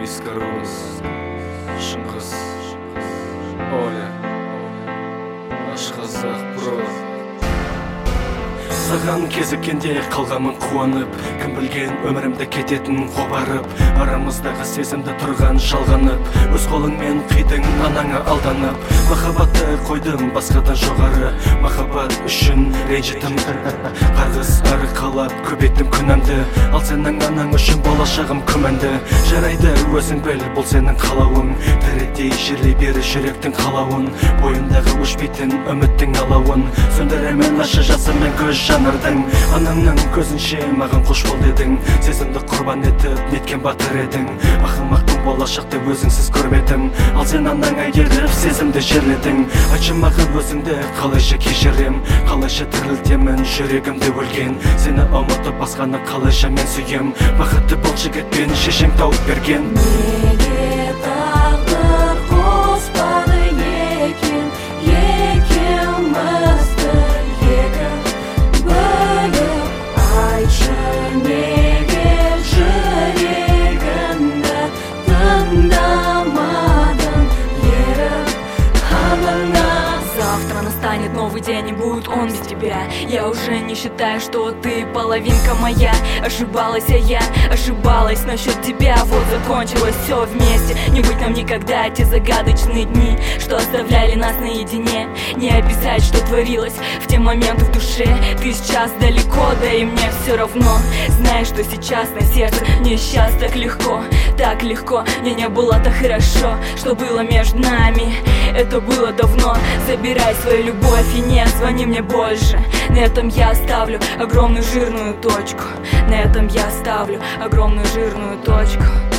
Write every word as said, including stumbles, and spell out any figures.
Вискарус, Шыңғыс, Оля, Ашқазақ про. Саған кезіккенде қалғамын қуанып, кім білген өмірімді кететін қобарып, арамыздағы сезімді тұрған жалғанып, өз қолыңмен қидың анаңа алданып. Махаббатты қойдым басқадан жоғары, махаббат үшін ренжітім, қарғыс ары қалап көбейттім күнәмді. Ал сенің анаң үшін болашағым күмәнді. Жарайды өзің біл, бұл сенің қалауың, тірідей жерлей бері жүректің қалауын, бойындағы өшпейтін үміттің алауын сөндіремін ашы жасымен көз жанардың. Анаңның көзінше маған қош бол дедің, сезімді құрбан етіп неткен батыр едің. Ақымақтың болашақты өзіңсіз көрмедім, ал сен анаңа еріп сезімді жерледің. Айтшы маған өзіңді қалайша кешірем, қалайша тірілтемін жүрегімді өлген. Сені ұмытып басқаны қалайша мен сүйем, бақытты бол жігітпен шешең тауып берген. Неге тағдыр қоспады екен, екеумізді екі бөліп. Айтшы неге жүрегімді тыңдамадың еріп анаңа. Завтра настанет новый день и будет он без тебя. Я уже не считаю, что ты половинка моя. Ошибалась а я, ошибалась насчет тебя. Вот закончилось все вместе. Не быть нам никогда те загадочные дни, что оставляли нас наедине. Не описать, что творилось в те моменты в душе. Ты сейчас далеко, да и мне все равно. Знаешь, что сейчас на сердце мне сейчас так легко, так легко. Мне не было так хорошо, что было между нами. Это было давно. Забирай свою любовь и не звони мне больше. На этом я ставлю огромную жирную точку. На этом я ставлю огромную жирную точку.